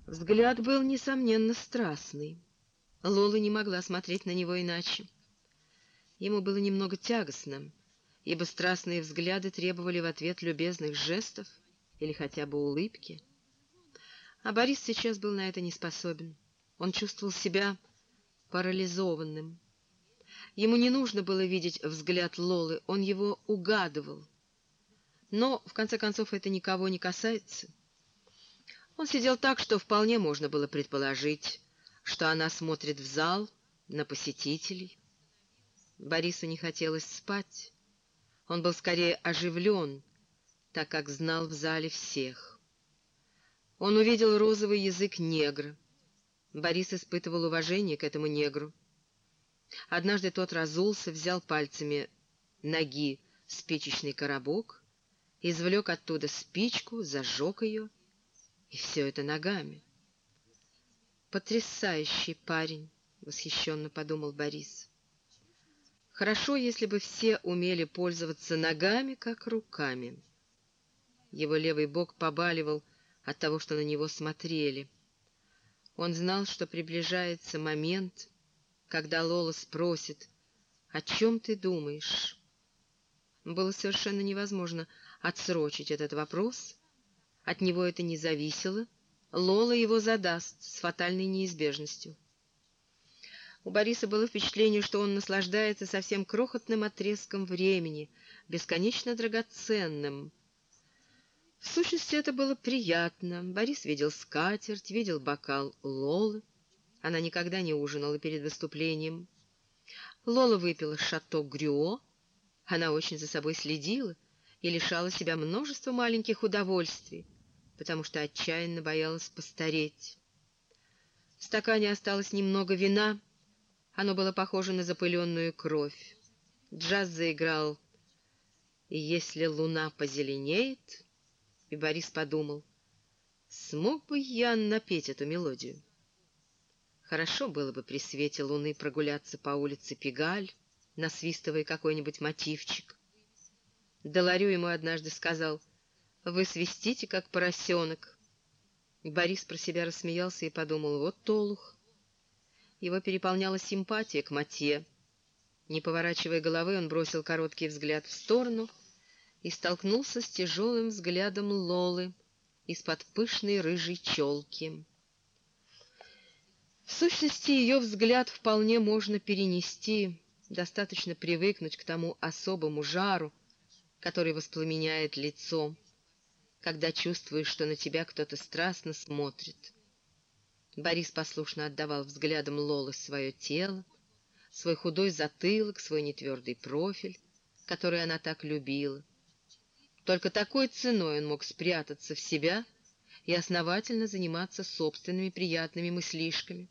Взгляд был, несомненно, страстный. Лола не могла смотреть на него иначе. Ему было немного тягостно, ибо страстные взгляды требовали в ответ любезных жестов или хотя бы улыбки. А Борис сейчас был на это не способен. Он чувствовал себя парализованным. Ему не нужно было видеть взгляд Лолы, он его угадывал. Но, в конце концов, это никого не касается. Он сидел так, что вполне можно было предположить, что она смотрит в зал на посетителей. Борису не хотелось спать. Он был скорее оживлен, так как знал в зале всех. Он увидел розовый язык негра. Борис испытывал уважение к этому негру. Однажды тот разулся, взял пальцами ноги спичечный коробок, извлек оттуда спичку, зажег ее, и все это ногами. «Потрясающий парень!» — восхищенно подумал Борис. «Хорошо, если бы все умели пользоваться ногами, как руками». Его левый бок побаливал от того, что на него смотрели. Он знал, что приближается момент, когда Лола спросит: «О чем ты думаешь?» Было совершенно невозможно отсрочить этот вопрос. От него это не зависело. Лола его задаст с фатальной неизбежностью. У Бориса было впечатление, что он наслаждается совсем крохотным отрезком времени, бесконечно драгоценным. В сущности, это было приятно. Борис видел скатерть, видел бокал Лолы. Она никогда не ужинала перед выступлением. Лола выпила шато Грюо. Она очень за собой следила и лишала себя множества маленьких удовольствий, потому что отчаянно боялась постареть. В стакане осталось немного вина. Оно было похоже на запыленную кровь. Джаз заиграл «И если луна позеленеет», и Борис подумал, смог бы я напеть эту мелодию. Хорошо было бы при свете луны прогуляться по улице Пегаль, насвистывая какой-нибудь мотивчик. Деларю ему однажды сказал: «Вы свистите, как поросенок». Борис про себя рассмеялся и подумал: вот олух. Его переполняла симпатия к Матье. Не поворачивая головы, он бросил короткий взгляд в сторону и столкнулся с тяжелым взглядом Лолы из-под пышной рыжей челки. В сущности, ее взгляд вполне можно перенести, достаточно привыкнуть к тому особому жару, который воспламеняет лицо, когда чувствуешь, что на тебя кто-то страстно смотрит. Борис послушно отдавал взглядам Лолы свое тело, свой худой затылок, свой нетвердый профиль, который она так любила. Только такой ценой он мог спрятаться в себя и основательно заниматься собственными приятными мыслишками.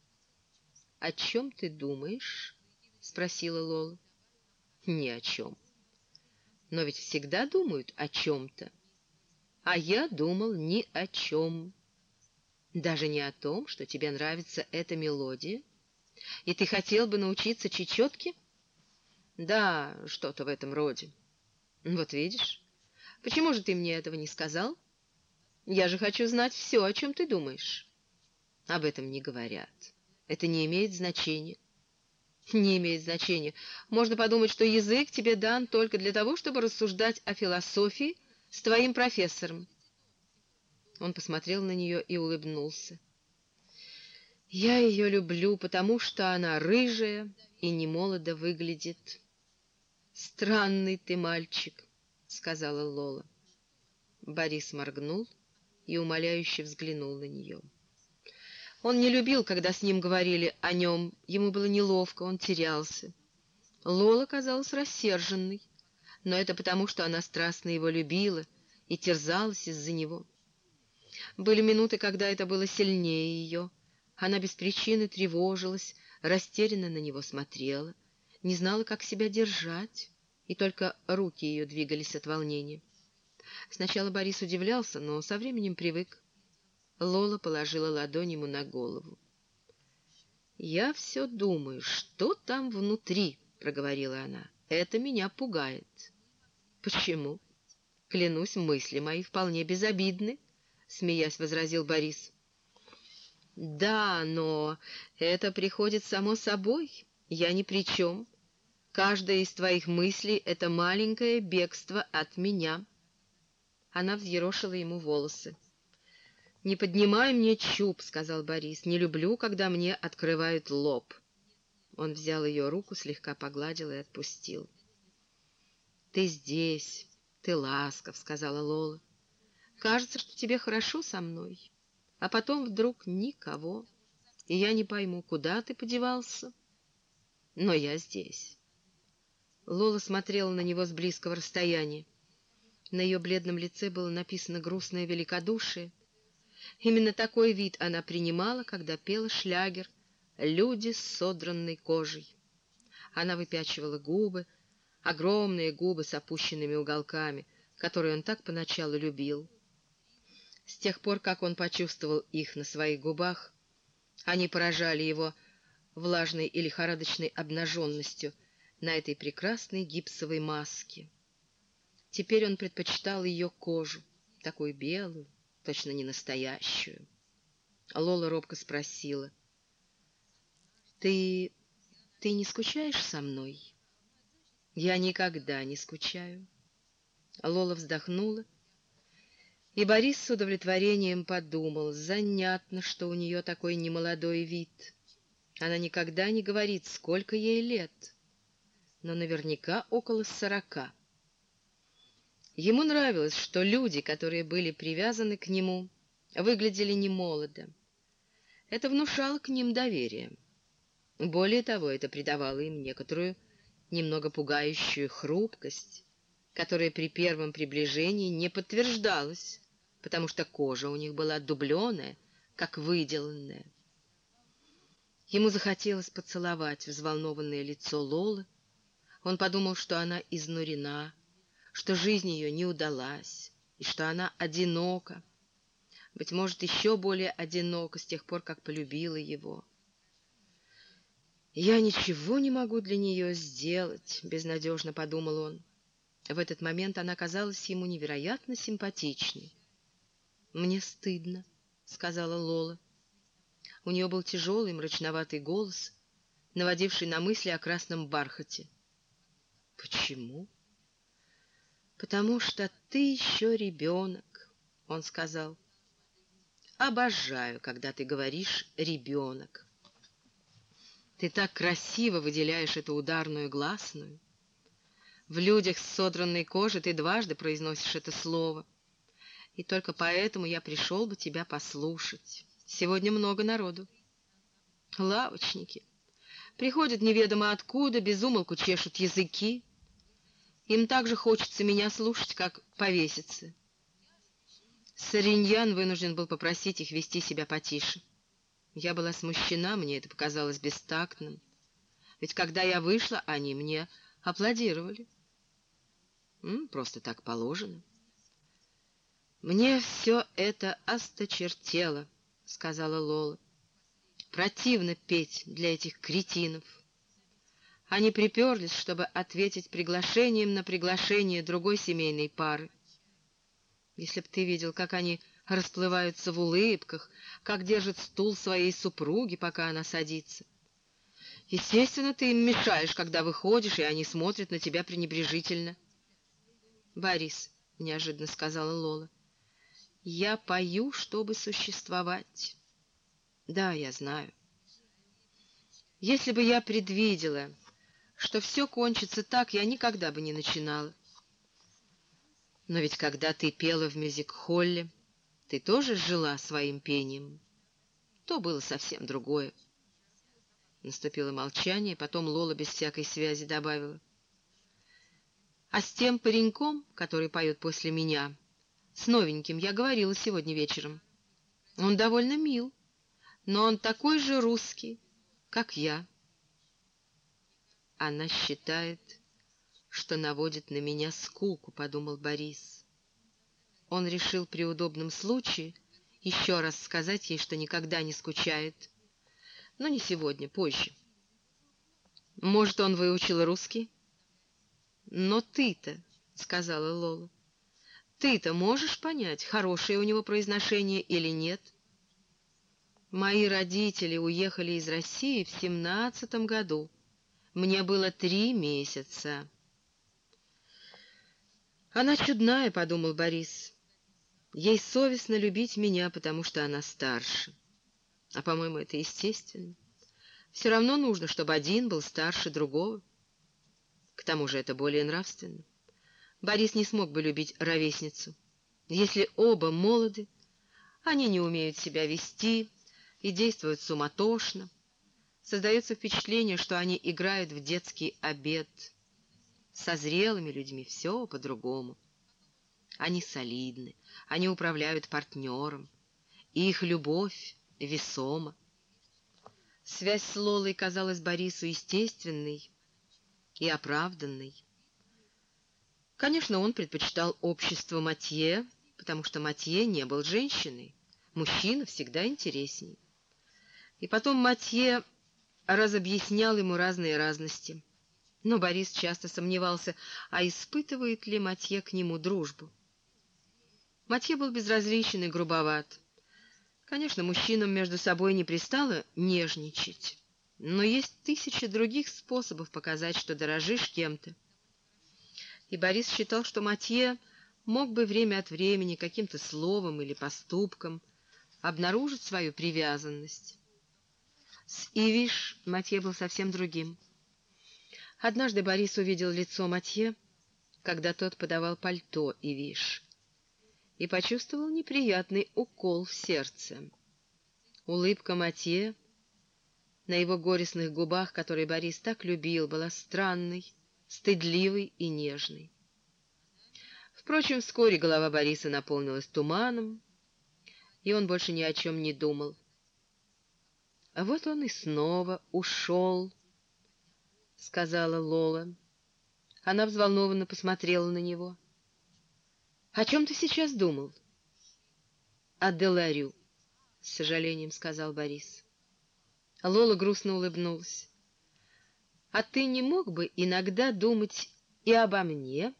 «О чем ты думаешь?» — спросила Лола. «Ни о чем. Но ведь всегда думают о чем-то. А я думал ни о чем. Даже не о том, что тебе нравится эта мелодия, и ты хотел бы научиться чечетке?» «Да, что-то в этом роде». «Вот видишь, почему же ты мне этого не сказал? Я же хочу знать все, о чем ты думаешь». «Об этом не говорят. Это не имеет значения». «Не имеет значения. Можно подумать, что язык тебе дан только для того, чтобы рассуждать о философии с твоим профессором». Он посмотрел на нее и улыбнулся. «Я ее люблю, потому что она рыжая и немолодо выглядит». «Странный ты мальчик», — сказала Лола. Борис моргнул и умоляюще взглянул на нее. Он не любил, когда с ним говорили о нем, ему было неловко, он терялся. Лола казалась рассерженной, но это потому, что она страстно его любила и терзалась из-за него. Были минуты, когда это было сильнее ее. Она без причины тревожилась, растерянно на него смотрела, не знала, как себя держать, и только руки ее двигались от волнения. Сначала Борис удивлялся, но со временем привык. Лола положила ладонь ему на голову. «Я все думаю, что там внутри», — проговорила она. «Это меня пугает». «Почему?» «Клянусь, мысли мои вполне безобидны», — смеясь возразил Борис. Да, но это приходит само собой. Я ни при чем. Каждая из твоих мыслей — это маленькое бегство от меня. Она взъерошила ему волосы. «Не поднимай мне чуб», — сказал Борис. «Не люблю, когда мне открывают лоб». Он взял ее руку, слегка погладил и отпустил. «Ты здесь, ты ласков», — сказала Лола. «Кажется, что тебе хорошо со мной, а потом вдруг никого, и я не пойму, куда ты подевался, но я здесь». Лола смотрела на него с близкого расстояния. На ее бледном лице было написано грустное великодушие. Именно такой вид она принимала, когда пела шлягер «Люди с содранной кожей». Она выпячивала губы, огромные губы с опущенными уголками, которые он так поначалу любил. С тех пор, как он почувствовал их на своих губах, они поражали его влажной и лихорадочной обнаженностью на этой прекрасной гипсовой маске. Теперь он предпочитал ее кожу, такую белую, точно не настоящую. Лола робко спросила: «Ты... ты не скучаешь со мной?» «Я никогда не скучаю». Лола вздохнула, и Борис с удовлетворением подумал: занятно, что у нее такой немолодой вид. Она никогда не говорит, сколько ей лет, но наверняка около 40. Ему нравилось, что люди, которые были привязаны к нему, выглядели немолодо. Это внушало к ним доверие. Более того, это придавало им некоторую, немного пугающую хрупкость, которая при первом приближении не подтверждалась, потому что кожа у них была дубленая, как выделанная. Ему захотелось поцеловать взволнованное лицо Лолы. Он подумал, что она изнурена, что жизнь ее не удалась, и что она одинока, быть может, еще более одинока с тех пор, как полюбила его. «Я ничего не могу для нее сделать», — безнадежно подумал он. В этот момент она казалась ему невероятно симпатичной. «Мне стыдно», — сказала Лола. У нее был тяжелый мрачноватый голос, наводивший на мысли о красном бархате. «Почему?» «Потому что ты еще ребенок», — он сказал. «Обожаю, когда ты говоришь «ребенок». Ты так красиво выделяешь эту ударную гласную. В людях с содранной кожей ты дважды произносишь это слово, и только поэтому я пришел бы тебя послушать. Сегодня много народу. Лавочники. Приходят неведомо откуда, без умолку чешут языки. Им так же хочется меня слушать, как повеситься. Сариньян вынужден был попросить их вести себя потише. Я была смущена, мне это показалось бестактным. Ведь когда я вышла, они мне аплодировали. Просто так положено. «Мне все это осточертело», — сказала Лола. «Противно петь для этих кретинов». Они приперлись, чтобы ответить приглашением на приглашение другой семейной пары. Если б ты видел, как они расплываются в улыбках, как держат стул своей супруги, пока она садится. Естественно, ты им мешаешь, когда выходишь, и они смотрят на тебя пренебрежительно. «Борис», — неожиданно сказала Лола, — «я пою, чтобы существовать». «Да, я знаю». «Если бы я предвидела, что все кончится так, я никогда бы не начинала». «Но ведь когда ты пела в мюзик-холле, ты тоже жила своим пением. То было совсем другое». Наступило молчание, потом Лола без всякой связи добавила: «А с тем пареньком, который поет после меня, с новеньким, я говорила сегодня вечером. Он довольно мил, но он такой же русский, как я». «Она считает, что наводит на меня скуку», — подумал Борис. Он решил при удобном случае еще раз сказать ей, что никогда не скучает, но не сегодня, позже. «Может, он выучил русский?» «Но ты-то», — сказала Лола, — «ты-то можешь понять, хорошее у него произношение или нет?» Мои родители уехали из России в 17-м году. Мне было 3 месяца. «Она чудная», — подумал Борис. «Ей совестно любить меня, потому что она старше. А, по-моему, это естественно. Все равно нужно, чтобы один был старше другого. К тому же это более нравственно. Борис не смог бы любить ровесницу. Если оба молоды, они не умеют себя вести и действуют суматошно. Создается впечатление, что они играют в детский обед. Со зрелыми людьми все по-другому. Они солидны, они управляют партнером, и их любовь весома. Связь с Лолой казалась Борису естественной и оправданной. Конечно, он предпочитал общество Матье, потому что Матье не был женщиной. Мужчина всегда интересней. И потом Матье разобъяснял ему разные разности. Но Борис часто сомневался, а испытывает ли Матье к нему дружбу. Матье был безразличен и грубоват. Конечно, мужчинам между собой не пристало нежничать, но есть тысячи других способов показать, что дорожишь кем-то. И Борис считал, что Матье мог бы время от времени каким-то словом или поступком обнаружить свою привязанность. С Ивиш Матье был совсем другим. Однажды Борис увидел лицо Матье, когда тот подавал пальто Ивиш, и почувствовал неприятный укол в сердце. Улыбка Матье на его горестных губах, которые Борис так любил, была странной, стыдливой и нежной. Впрочем, вскоре голова Бориса наполнилась туманом, и он больше ни о чем не думал. «А вот он и снова ушел», — сказала Лола. Она взволнованно посмотрела на него. «О чем ты сейчас думал?» «О Деларю», — с сожалением сказал Борис. Лола грустно улыбнулась. «А ты не мог бы иногда думать и обо мне?»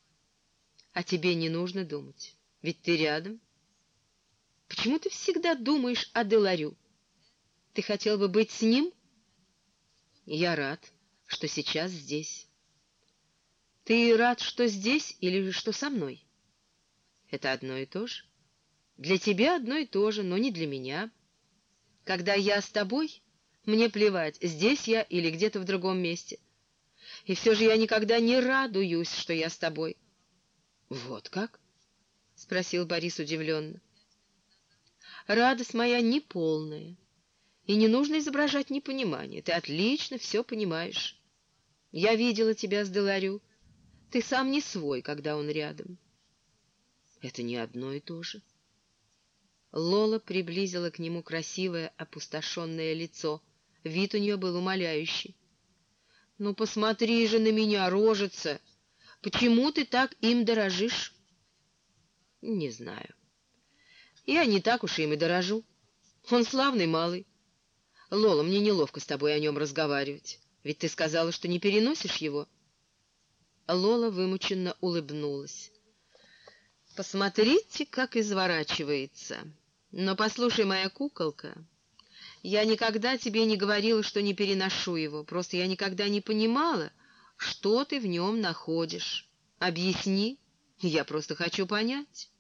«А тебе не нужно думать, ведь ты рядом. Почему ты всегда думаешь о Деларю? Ты хотел бы быть с ним?» «Я рад, что сейчас здесь». «Ты рад, что здесь или что со мной?» «Это одно и то же. Для тебя одно и то же, но не для меня. Когда я с тобой, мне плевать, здесь я или где-то в другом месте. И все же я никогда не радуюсь, что я с тобой». «Вот как?» — спросил Борис удивленно. «Радость моя неполная, и не нужно изображать непонимание. Ты отлично все понимаешь. Я видела тебя с Деларю. Ты сам не свой, когда он рядом». «Это не одно и то же». Лола приблизила к нему красивое опустошенное лицо. Вид у нее был умоляющий. «Ну, посмотри же на меня, рожица! Почему ты так им дорожишь?» «Не знаю. Я не так уж им и дорожу. Он славный малый. Лола, мне неловко с тобой о нем разговаривать, ведь ты сказала, что не переносишь его». Лола вымученно улыбнулась. «Посмотрите, как изворачивается. Но послушай, моя куколка, я никогда тебе не говорила, что не переношу его, просто я никогда не понимала, что ты в нем находишь. Объясни, я просто хочу понять».